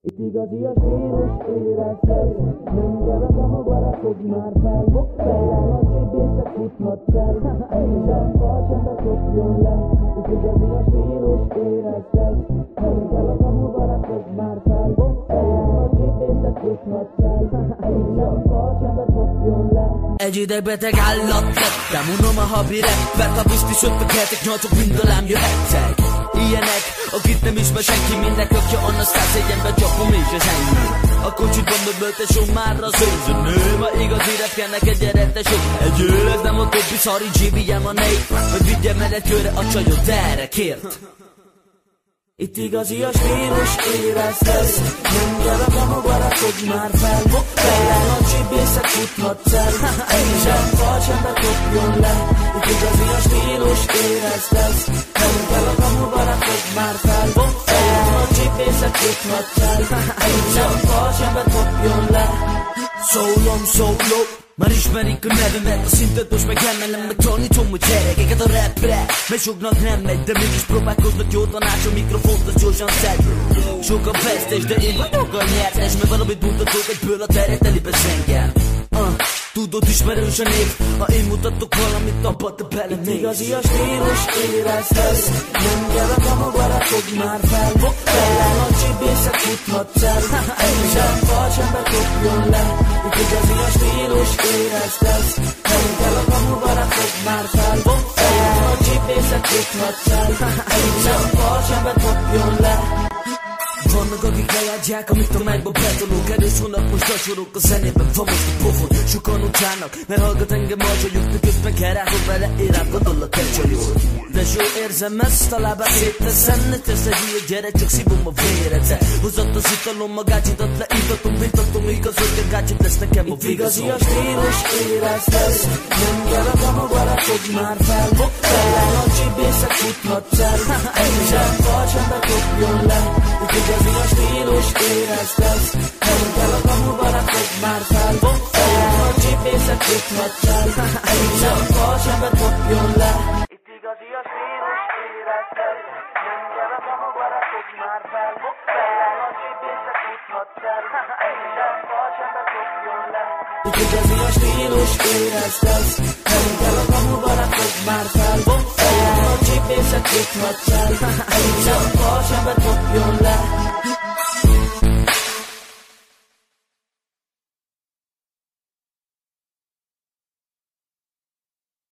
Itt igazi a stílus, érezted. Nem kell a kamubarakod már fel. Feljel a csibészek futhatsz el. Sem fal, sem bekopjon le. Itt igazi a stílus, érezted. Nem kell a kamubarakod már fel. Feljel a csibészek futhatsz el. Sem fal, sem bekopjon le. Egy idegbeteg állat lettem, unom a habi rappet. A biztos ötleketek, nyolcok mind alám jöhettek. Ilyenek, akit nem ismer senki, mindnek akja anna százegyenbe csapom és ez ennyi. A kocsiban möbölt és már az őzönő. Ma igazi rap kell neked, gyere te sok. Egy ez nem a többi szari GBM a négy. Vagy vigyem el egy körre a csajot, de erre kért. Itt igazi a stílus, érezted. Nem kell a kamubarakod már fel. Feljel a csibészek futhatsz el. Sem fal, sem bekopjon le. Itt igazi a stílus, érezted. Nem kell a kamubarakod már fel. Feljel a csibészek futhatsz el. Sem fal, sem bekopjon le. Solo, már ismerik a nevemet, a szintet most meg emelem, meg tanítom, hogy gyerekeket a rapre. Mert soknak nem megy, de mégis próbálkoznak, jó tanács, a mikrofont az gyorsan szed. Sok a vesztes, de én vagyok a nyertes, mert valamit mutatok egyből a teret telibe zengem. Tudod, ismerős a név, ha én mutatok valamit, abba te belenéz. Itt igazi a stílus, érezted. Nem kell a kamubarakod már fel. Feljel a csibészek futhatsz el. Sem fal, sem bekopjon le. Itt igazi a stílus, érezted. Nem kell a kamubarakod már fel. Feljel a csibészek futhatsz el. Sem fal, sem bekopjon le. Vannak akik lejátják, amit a májba betolunk. Erős hónap most gyakorok, a zenében van most a pofon. Sokan utának, mert hallgat engem a csajok. Miközben kell ráhol vele, én rám gondolok te csajok. De jó érzem ezt, a lábát szétteszem. Ne tesz egy ilyen gyere, csak szívom a véredre. Hozott az italom, a gácsidat leítatom. Vitatom, igaz, hogy a gácsit lesz nekem a vigazom. Itt igazi a stílus, érezted. Nem kell a kamubarakod már fel. Feljel a csibészek futhatsz el. Sem fal, sem bekopjon le. Itt igazi a stílus, érezted. Nem kell a kamubarakod már fel. Feljel a csibészek futhatsz el. Sem fal, sem bekopjon le. Itt igazi a stílus, érezted. Nem kell a kamubarakod már fel. Feljel a csibészek futhatsz el. Sem fal, sem bekopjon le. Itt igazi a stílus, érezted. Nem kell a kamubarakod már fel. Feljel a csibészek futhatsz el. Sem fal, sem bekopjon le.